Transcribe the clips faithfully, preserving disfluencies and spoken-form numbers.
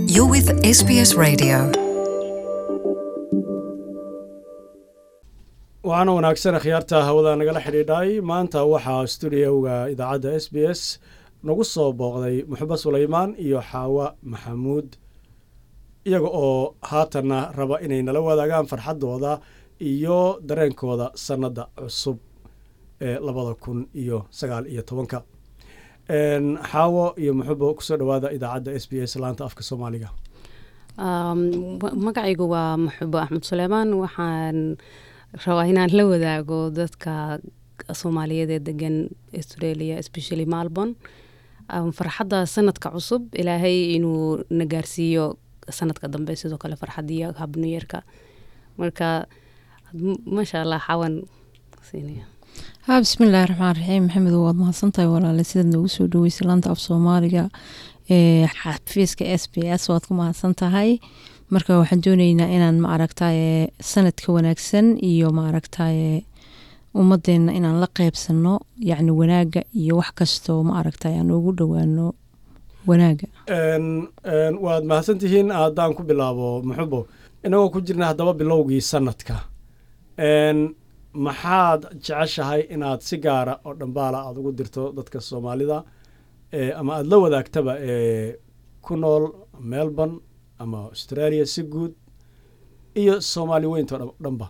You're with S B S Radio. waxaana wanaagsan akhyaarta hawada nagala xidhiidhay maanta waxaa stuudiyowga idaacadda S B S nagu soo booqday muxuba sulaymaan iyo xaawa maxamuud iyaga oo haatanna raba inay nala wadaagaan farxaddooda iyo dareenkooda sannadda cusub ee labada kun iyo sagaal iyo tobanka xaawo iyo muxubo kusoo dhawaada idaacadda S B S laanta afka soomaaliga. magacaygu waa muxubo axmed suleymaan. waxaan rabaa inaan la wadaago dadka soomaaliyeed ee degan Australia, especially Melbourne, farxadda sanadka cusub. ilaahay inuu na gaarsiiyo sanadka dambe sidoo kale farxadiya habniyarka. marka masha Allah xawan siinaya. ها بسم الله الرحمن الرحيم. محمد واد mahadsantahay walaal sida nagu soo dhaweysay laanta af Soomaaliga ee xafiiska S B S waad ku mahadsantahay. marka waxaan doonaynaa inaan ma aragtay sanadka wanaagsan iyo ma aragtay ummadeena inaan la qaybsano yacni wanaaga iyo wax kasto ma aragtay aan ugu dhawaano wanaaga. een een waad mahadsantihiin. aadaan ku bilaabo muxubo inagoo ku jirna haddaba bilowgii sanadka. een maxaad jeceshahay inaad si gaara oo dhambaala aad ugu dirto dadka Soomaalida ee ama aad la wadaagtaba ee ku nool Melbourne ama Australia si guud iyo Soomaali weynta dhanba?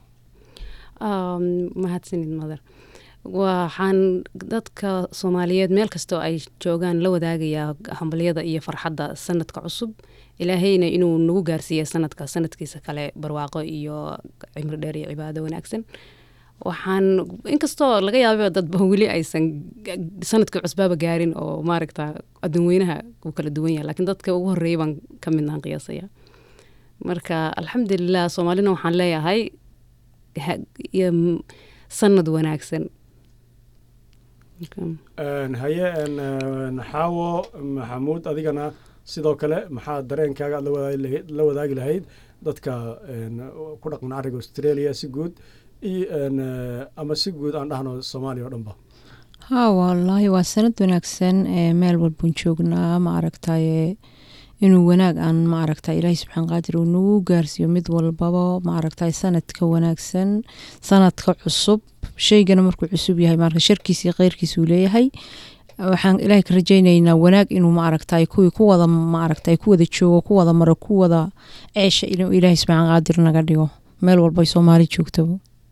um mahadsanid mother. waxaan dadka Soomaaliyeed meel kasto ay joogaan la wadaagayaa hambaliyada iyo farxadda sanadka cusub. ilaahayna inuu nagu gaarsiiyo sanadka sanadkiisa kale barwaaqo iyo cimri dheer iyo cibaado wanaagsan. waxaan inkastoo laga yaabo dad weli aysan sanadka cusbaaba gaarin oo maaragta adduunweynaha uu kala duwan yahay, laakiin dadka ugu horeeyay baan ka mid nahan qiyaasaya. marka alxamdulillah Soomaalina waxaan leeyahay sanad wanaagsan. een haye een xaawo maxamuud adigana sidoo kale maxaa dareenkaaga la wadaagi lahayd la wadaagi lahayd dadka een ku dhaqan ariga Australia si guud iyo een ama si guud aan dhahno Soomaaliya oo dhanba? ها والله waa sanad wanaagsan ee meel walba joognaa ma aragtay inuu wanaag aan ma aragtay Ilaahay subxaan qaadir uu nagu gaarsiiyo mid walbaba ma aragtay sanadka wanaagsan sanadka cusub. shaygana markuu cusub yahay marka sharkiisa iyo qeyrkiisa uu leeyahay. waxaan Ilaahay ka rajaynaynaa wanaag inuu ma aragtay kuwii ku wada ma aragtay ku wada joogo ku wada maro ku wada ceesha inuu Ilaahay subxaan qaadir naga dhigo meel walba Soomaali joogto.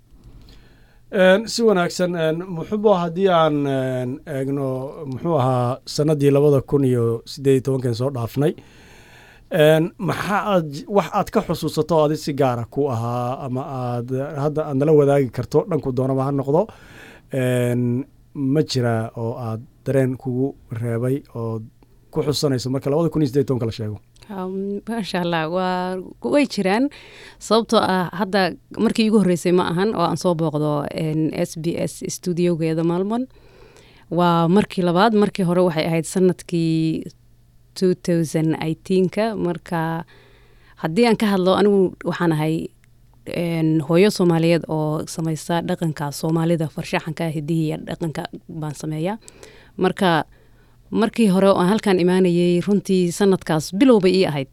een si wanaagsan. een muxubo haddii aan eegno muxuu ahaa sanadii labada kun iyo siddeed iyo tobankan soo dhaafnay, een maxaa aad wax aad ka xusuusato adi si gaara ku ahaa ama aad hadda aad nala wadaagi karto dhanku doonaba ha noqdo, een ma jira oo aad dareen kugu reebay oo ku xusanayso marka labada kun iyo siddeed iyo tobanka la sheego? maasha Allah waa way jiraan, sababtoo ah hadda markii igu horeysay ma ahan oo aan soo booqdo S B S studiogeeda Melbourne. waa markii labaad. markii hore waxay ahayd sanadkii two thousand eighteen ka. marka haddii aan ka hadlo anigu waxaan ahay hooyo Soomaaliyeed oo samaysa dhaqanka Soomaalida, farshaxanka, hidihi iyo dhaqanka baan sameeyaa. marka markii hore oo aan halkan imaanayay runtii sanadkaas bilow bay ii ahayd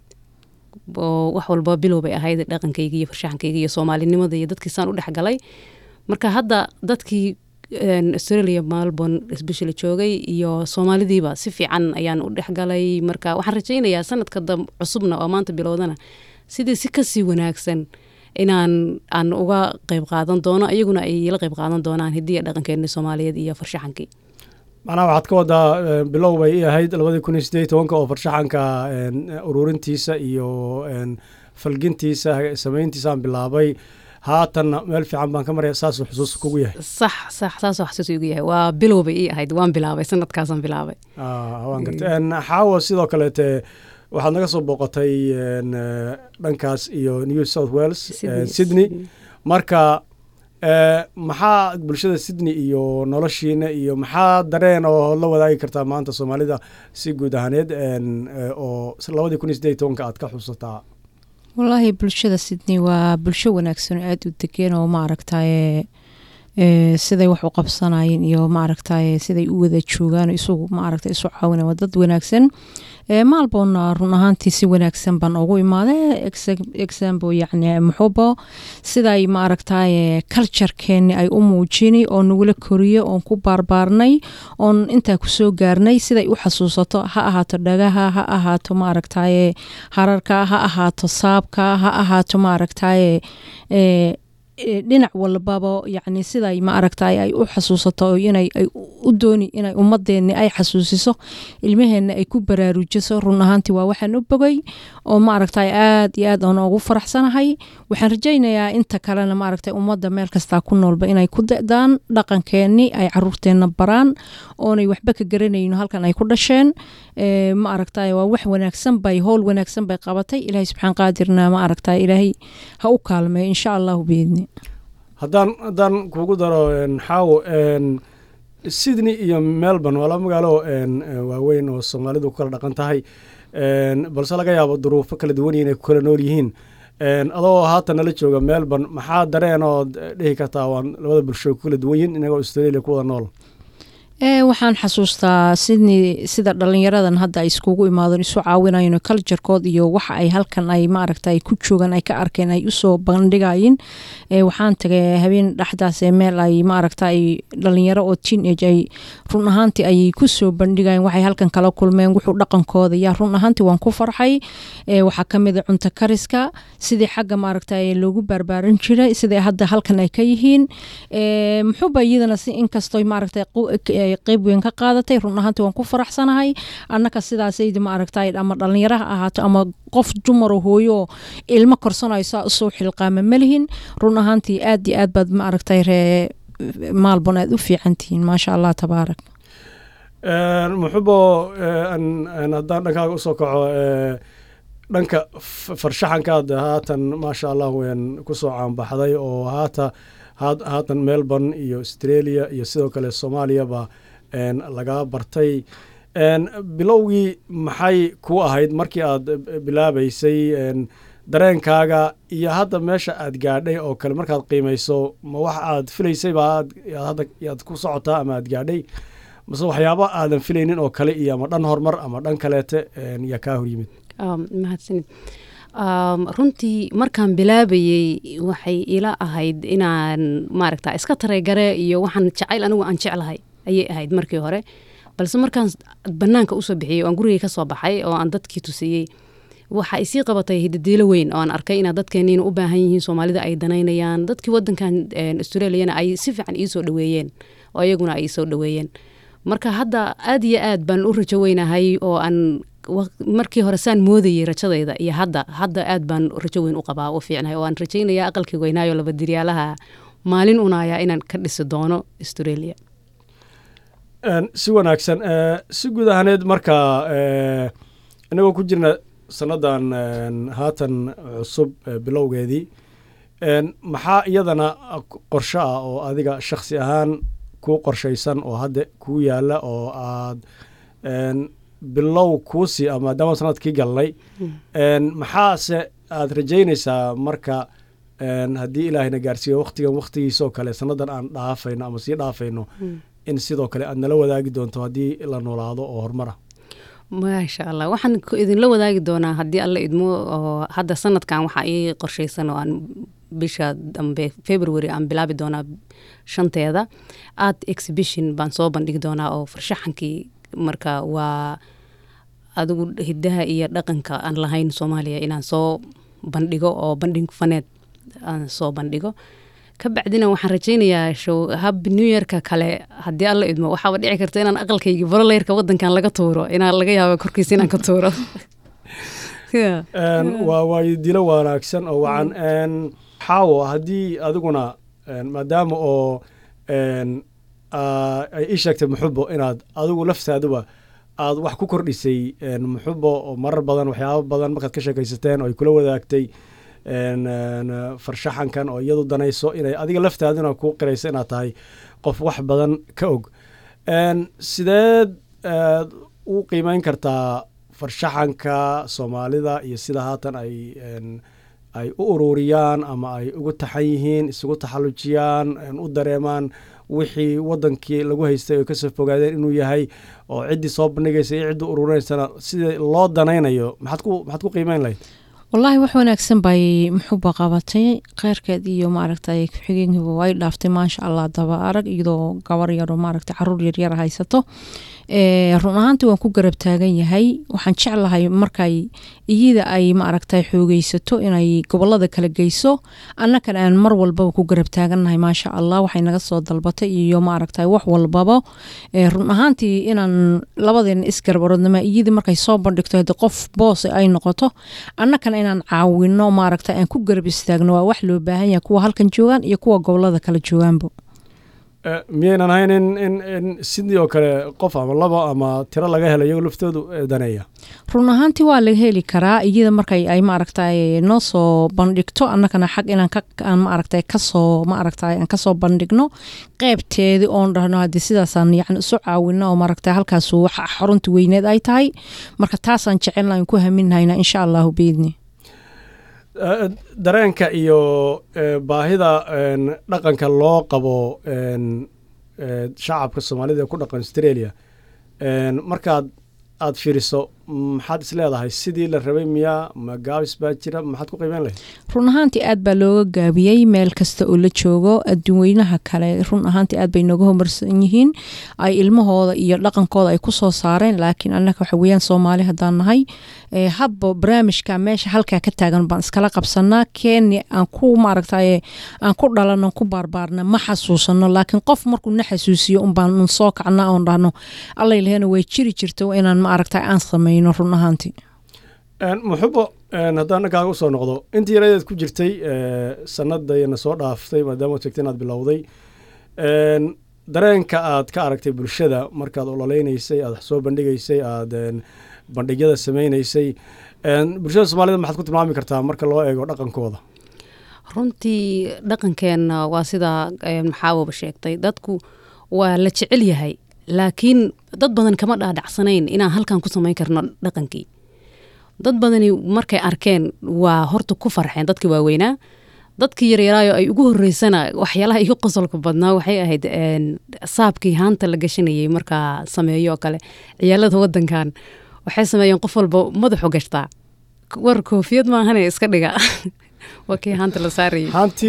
oo wax walba bilow bay ahayd dhaqankayga iyo farshaxankayga iyo Soomaalinimada iyo dadkii saan u dhex galay. marka hadda dadkii Australia Melbourne especially joogay iyo Soomaalidiiba si fiican ayaan u dhex galay. marka waxaan rajaynayaa sanadka cusubna oo maanta bilowdana sidii si kasii wanaagsan inaan aan uga qayb qaadan doono, iyaguna ay la qayb qaadan doonaan hidiya dhaqankeena Soomaaliyeed iyo farshaxankii. macnaha waxaad ka wadaa bilow bay ii ahayd labada kun iyo siddeed iyo tobanka oo farshaxanka ururintiisa iyo falgintiisa samayntiisa aan bilaabay. haatanna meel fiican baan ka maraya. saas xusuus kugu yahay? sax sax saas xusuus igu yahay. waa bilow bay ii ahayd, waan bilaabay sanadkaasaan bilaabay. ah waan gartay. een xaawo sidoo kale te waxaad naga soo booqatay een dhankaas iyo New South Wales, Sydney. marka ee maxaa bulshada Sydney iyo noloshiina iyo maxaa dareen oo la wadaagi kartaa maanta Soomaalida si guud ahaaneed een oo labada kun iyo siddeed iyo tobanka aad ka xusataa? والله bulshada Sydney waa bulsho wanaagsan aad u degan oo ma aragtay ee siday wax u qabsanayeen iyo maaragtay siday u wada joogaan isugu maaragtay isu caawinayaan dad wanaagsan ee maalboona run ahaantii si wanaagsan baan ugu imaaday example yacni muxubo siday maaragtay culture-keeni ay u muujini oo nagula koriyo oon ku baarbaarnay oon intaa ku soo gaarnay siday u xasuusato ha ahaato dhagaha ha ahaato maaragtay hararka ha ahaato saabka ha ahaato maaragtay ee dhinac walbaba yacni siday ma aragtay ay u xasuusato inay ay u dooni inay ummadeena ay xasuusiso ilmaheena ay ku baraarujiso run ahaantii waa waxaan u bogay oo ma aragtay aad iyo aad aan ugu faraxsanahay waxaan rajaynayaa inta kalena ma aragtay ummadda meel kasta ku noolba inay ku da'daan dhaqankeeni ay caruurteena baraan oonay waxba ka garanayno halkan ay ku dhasheen ee ma aragtay waa wax wanaagsan bay howl wanaagsan bay qabatay ilaahay subxaan qaadirna ma aragtay ilaahay ha u kaalmeeyo insha Allah biidni haddaan haddaan kugu daro xaawo Sydney iyo Melbourne waa laba magaalo waaweyn oo Soomaalidu ku kala dhaqan tahay balse laga yaabo duruufo kala duwan inay ku kala nool yihiin adoo haatan nala jooga Melbourne maxaa dareen oo dhihi kartaa waan labada bulsho ku kala duwan yihiin inagoo Australia ku wada nool ee waxaan xasuustaa Sydney sida dhalinyaradan hadda ay iskugu imaadeen isu caawinayeen culture-kood iyo waxa ay halkan ay ma aragtay ku joogan ay ka arkeen ay u soo bandhigayeen ee waxaan tagay habeen dhaxdaas ee meel ay ma aragtay dhalinyaro oo teenage ay run ahaantii ay ku soo bandhigayeen waxay halkan kala kulmeen wuxuu dhaqankooda yaa run ahaantii waan ku farxay ee waxa kamid ah cunto kariska sidii xagga ma aragtay loogu barbaarin jiray sidii hadda halkan ay ka yihiin ee muxuu bayidana si inkastoo ma aragtay qayb weyn ka qaadatay run ahaantii waan ku faraxsanahay annaka sidaasaydi ma aragtay ama dhalinyaraha ahaato ama qof dumar oo hooyo ilmo korsanaysa soo xilqaama malihin run ahaantii aad iyo aad baad ma aragtay ree maalbon aad u fiicantihiin maasha Allah tabaarak muxubo an haddaan dhankaaga usoo kaco dhanka farshaxankaad haatan maasha Allah weyn kusoo caanbaxday oo haata haatan Melbourne iyo Australia iyo sidoo kale Soomaaliya ba laga bartay bilowgii maxay ku ahayd markii aad bilaabaysay dareenkaaga iyo hadda meesha aad gaadhay oo kale markaad qiimeyso ma wax aad filaysay ba hadda aad ku socotaa ama aad gaadhay mase waxyaabo aadan filaynin oo kale iyo ama dhan horumar ama dhan kaleete yaa kaa hor yimid mahadsanid runtii markaan bilaabayey waxay ila ahayd inaan maaragta iska tareegare iyo waxaan jacayl anigu aan jeclahay ayay ahayd markii hore balse markaan banaanka usoo bixiyey oo aan gurigay ka soo baxay oo aan dadkii tusiyey waxa isii qabatay hidadiilo weyn oo aan arkay inaa dadkeeniina u baahan yihiin Soomaalida ay danaynayaan dadkii wadankan Australiana ay si fiican ii soo dhaweeyeen oo iyaguna ay soo dhaweeyeen marka hadda aad iyo aad baan u rajo weynahay oo aan markii hore saan moodayay rajadayda iyo hadda hadda aad baan rajo weyn u qabaa oo fiicnahay oo aan rajaynayaa aqalkii weynaayo laba diryaalaha maalin unaaya inaan ka dhisi doono Australia si wanaagsan si guud ahaaneed marka inagoo ku jirna sanadan haatan cusub bilowgeedii maxaa iyadana qorshe ah oo adiga shakhsi ahaan ku qorshaysan oo hadda ku yaala oo aad bilow kuusi ama dama sanadkii galnay maxaase aad rajaynaysaa marka haddii ilaahayna gaarsiiyo waqtigan waqtigiisoo kale sanadan aan dhaafayno ama sii dhaafayno in sidoo kale aad nala wadaagi doonto haddii la noolaado oo horumar ah maasha Allah waxaan idinla wadaagi doonaa haddii alla idmo oo hadda sanadkan waxaa ii qorshaysan oo aan bisha dambe February aan bilaabi doonaa shanteeda art exhibition baan soo bandhigi doonaa oo farshaxankii marka waa adigu hidaha iyo dhaqanka aan lahayn Soomaaliya inaan soo bandhigo oo bandhig faneed aan soo bandhigo ka bacdina waxaan rajaynayaa show happy new year-ka kale haddii alla idmo waxaa dhici karta inaan aqalkayga boroleerka wadankan laga tuuro inaan laga yaabo korkiisa inaan ka tuuro waa waa dilo wanaagsan oo wacan xaawo haddii adiguna maadaama oo ay ii sheegtay muxubo inaad adigu laftaaduba aad wax ku kordhisay muxubo oo marar badan waxyaabo badan markaad ka sheekaysateen oo ay kula wadaagtay farshaxankan oo iyadu danayso inay adiga laftaaduna ku qirayso inaad tahay qof wax badan ka og sideed u qiimeyn kartaa farshaxanka Soomaalida iyo sida haatan ay ay u ururiyaan ama ay ugu taxan yihiin isugu taxallujiyaan u dareemaan wixii wadankii lagu haystay oo kasoo fogaadeen inuu yahay oo ciddii soo bandhigaysa iyo ciddii ururinaysana sida loo danaynayo maxaad ku maxaad ku qiimeyn lahayd wallaahi wax wanaagsan bay muxuuba qabatay kheyrkeed iyo maaragtay ku-xigeenkiiba way dhaaftay maasha allah daba arag iyadoo gabar yaro maaragtay caruur yaryar haysato run ahaantii waan ku garab taagan yahay waxaan jeclahay markay iyada ay maaragtay xoogeysato inay gobolada kala geyso annakana aan mar walbaba ku garab taagannahay maasha allah waxay naga soo dalbatay iyo maaragtay wax walbaba run ahaantii inaan labadeena isgarbarodnama iyada markay soo bandhigto hadii qof boos ay noqoto annakana inaan caawino maaragtay aan ku garab istaagno waa wax loo baahan yahay kuwa halkan joogaan iyo kuwa gobolada kala joogaanba miyaynan ahayn in in in sidii oo kale qof ama labo ama tiro laga helo iyagoo laftoodu daneeya run ahaantii waa laga heli karaa iyada markay ay maaragtay noo soo bandhigto annakana xag inaan ka aan maaragtay kasoo maaragtay aan kasoo bandhigno qeybteedii oon dhahno haddii sidaasaan yacni isu caawino oo maaragtay halkaas waxa xarunta weyneed ay tahay marka taasaan jecelnahay ku haminhayna insha allahu biidni dareenka iyo baahida dhaqanka loo qabo shacabka soomaalida ee ku dhaqan Australia markaad aad fiiriso maxaad is leedahay sidii la rabay miyaa ma gaabis baa jira maxaad ku qiimeyn lahayd run ahaantii aad baa looga gaabiyey meel kasta oo la joogo adduunweynaha kale run ahaantii aad bay nooga homarsan yihiin ay ilmahooda iyo dhaqankooda ay ku soo saareen laakiin annaka waxa weeyaan Soomaali haddaan nahay habbo barnaamijka meesha halkaa ka taagan baan iskala qabsanaa keeni aan ku maaragtay aan ku dhalano ku barbaarna ma xasuusano laakiin qof markuu na xasuusiyo un baan soo kacnaa oon dhahno alla ilaahay way jiri jirto inaan maaragtay aan sameeyno run ahaantii muxubo haddaan kaaga usoo noqdo intii yaradeed ku jirtay sanadayna soo dhaaftay maadaama sheegtay inaad bilowday dareenka aad ka aragtay bulshada markaad ololeynaysay aad soo bandhigaysay aad bandhigyada sameynaysay bulshada Soomaalida maxaad ku tilmaami kartaa marka loo eego dhaqankooda runtii dhaqankeena waa sida maxaawaba sheegtay dadku waa la jecel yahay laakiin dad badan kama dhaadhacsanayn inaan halkan ku samayn karno dhaqankii dad badani markay arkeen waa horta ku farxeen dadkii waaweynaa dadkii yaryaraayo ay ugu horeysana waxyaalaha igu qosolka badnaa waxay ahayd saabkii haanta la gashanayay markaa sameeyo oo kale ciyaalada wadankan waxay sameeyeen qof walba madaxu gashtaa war koofiyad maahane iska dhiga waa kii haanta la saarayay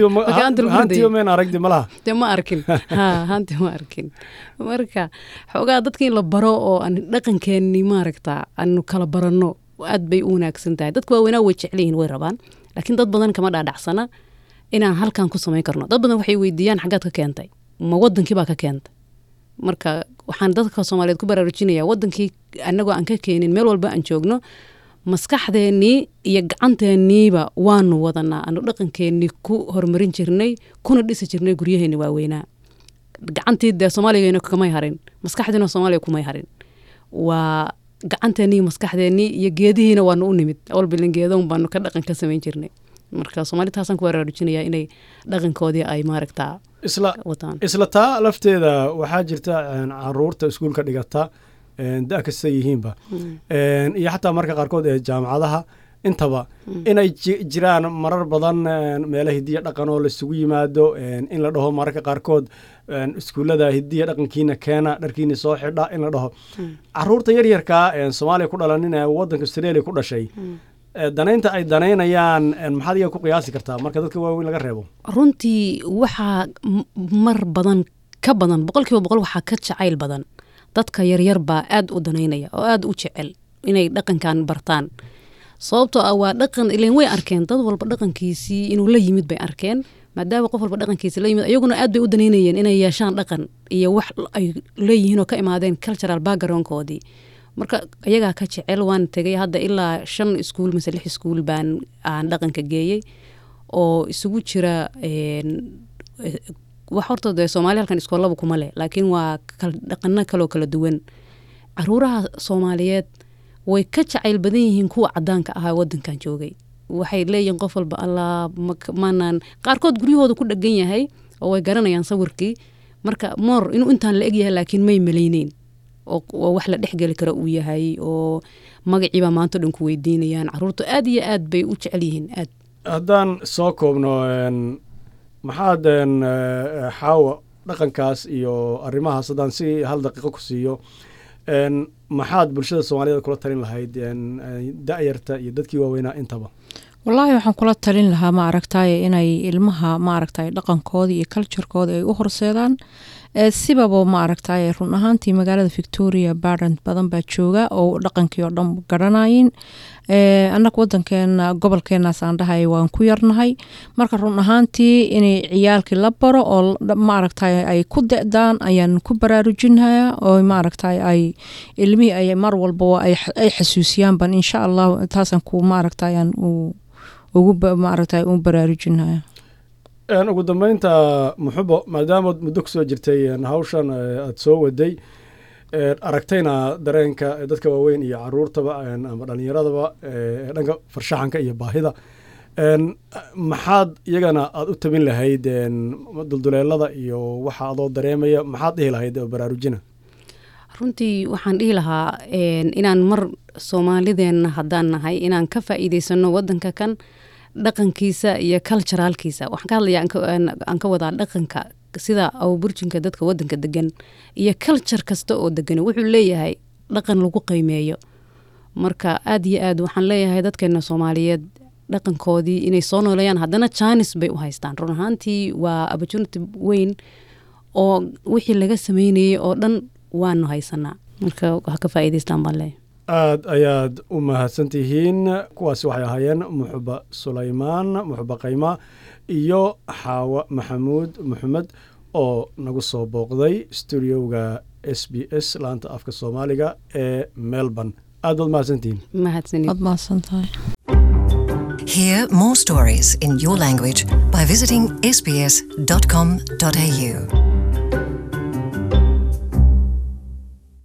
haantiyo meen aragdi malaha de ma arkin ha haanti ma arkin marka xoogaa dadkii la baro oo aan dhaqankeenni maaragtaa aanu kala baranno aad bay u wanaagsan tahay dadku waaweynaa way jecel yihiin way rabaan laakiin dad badan kama dhaadhacsana inaan halkan ku samayn karno dad badan waxay weydiiyaan xaggaad ka keentay ma wadankii baa ka keentay marka waxaan dadka Soomaaliyeed ku baraarujinayaa wadankii annagoo aan ka keenin meel walba aan joogno maskaxdeennii iyo gacanteeniiba waanu wadanaa aanu dhaqankeennii ku horumarin jirnay kuna dhisi jirnay guryaheeni waaweynaa gacantii dee Soomaaliyeena kamay harin maskaxdiina Soomaaliya kumay harin waa gacanteennii maskaxdeennii iyo geedihiina waanu u nimid walba geedoon baanu ka dhaqan ka samayn jirnay marka Soomaali taasan ku waraarujinayaa inay dhaqankoodii ay maaragtaa isla isla taa lafteeda waxaa jirta caruurta iskuulka dhigata da kasta yihiinba iyo xataa marka qaarkood ee jaamacadaha intaba inay jiraan marar badan meelaha hidiya dhaqan oo la isugu yimaado in la dhaho mararka qaarkood iskuulada hidiya dhaqankiina keena dharkiina soo xidha in la dhaho caruurta yaryarka ee Soomaaliya ku dhalan ee wadanka Australia ku dhashay danaynta ay danaynayaan maxaad iyaga ku qiyaasi kartaa marka dadka waaweyn laga reebo runtii waxaa mar badan ka badan boqolkiiba boqol waxaa ka jacayl badan dadka yaryar baa aad u danaynaya oo aad u jecel inay dhaqankan bartaan sababtoo ah waa dhaqan ileen way arkeen dad walba dhaqankiisii inuu la yimid bay arkeen maadaama qof walba dhaqankiisa la yimid ayaguna aad bay u danaynayeen inay yeeshaan dhaqan iyo wax ay leeyihiin oo ka imaadeen cultural backgroundkoodii marka ayagaa ka jecel waan tegay hadda ilaa shan iskuul mise lix iskuul baan aan dhaqanka geeyey oo isugu jira wax horta dee Soomaali halkan iskoolaba kuma leh laakiin waa dhaqano kaloo kala duwan caruuraha Soomaaliyeed way ka jacayl badan yihiin kuwa cadaanka ah wadankan joogay waxay leeyihiin qof walba allah maanan qaarkood guryahooda ku dhagan yahay oo way garanayaan sawirkii marka moor inuu intaan la eg yahay laakiin may maleyneen oo wax la dhexgali kara uu yahay oo magaciiba maanta dhan ku weydiinayaan caruurtu aad iyo aad bay u jecel yihiin aad haddaan soo koobno maxaad xaawa dhaqankaas iyo arrimahaas haddaan si hal daqiiqo ku siiyo maxaad bulshada soomaaliyeed kula talin lahayd da'yarta iyo dadkii waaweynaa intaba wallaahi waxaan kula talin lahaa ma aragtaye inay ilmaha ma aragtaye dhaqankooda iyo culturekooda ay u horseedaan sibaba ma aragtaye run ahaantii magaalada victoria barent badan baa jooga oo dhaqankii oo dhan garanayin annaga wadankeena gobolkeenaas aan dhahay waan ku yarnahay marka run ahaantii inay ciyaalkii la baro oo ma aragtaye ay ku de'daan ayaan ku baraarujinaya oo ma aragtaye ay ilmihii ay mar walba ay xasuusiyaan ban insha allah taasaan ku ma aragtaye aan ugu ma aragtaye u baraarujinaya ugu dambeynta muxubo maadaamaad muddo ku soo jirtay hawshan aad soo waday aragtayna dareenka dadka waaweyn iyo caruurtaba ama dhallinyaradaba dhanka farshaxanka iyo baahida maxaad iyagana aad u tabin lahayd dulduleelada iyo waxa adoo dareemaya maxaad dhihi lahayd oo baraarujina runtii waxaan dhihi lahaa inaan mar soomaalideenna haddaan nahay inaan ka faa'iidaysano wadanka kan dhaqankiisa iyo culturalkiisa waxaan ka hadlaya aan ka wadaa dhaqanka sida awburjinka dadka wadanka degan iyo culture kasta oo degan wuxuu leeyahay dhaqan lagu qiimeeyo marka aad iyo aad waxaan leeyahay dadkeena Soomaaliyeed dhaqankoodii inay soo nooleeyaan haddana chance bay u haystaan run ahaantii waa opportunity weyn oo wixii laga sameeyay oo dhan waanu haysanaa marka waxa ka faa'iideystaan baan leeyahay aad ayaad u mahadsantihiin kuwaasi waxay ahaayeen muxuba sulaymaan muxuba qayma iyo xaawa maxamuud maxamed oo nagu soo booqday stuudioga S B S laanta afka Soomaaliga ee Melbourne aad baad mahadsantihiin mahadsanid aad mahadsantahay Hear more stories in your language by visiting s b s dot com dot a u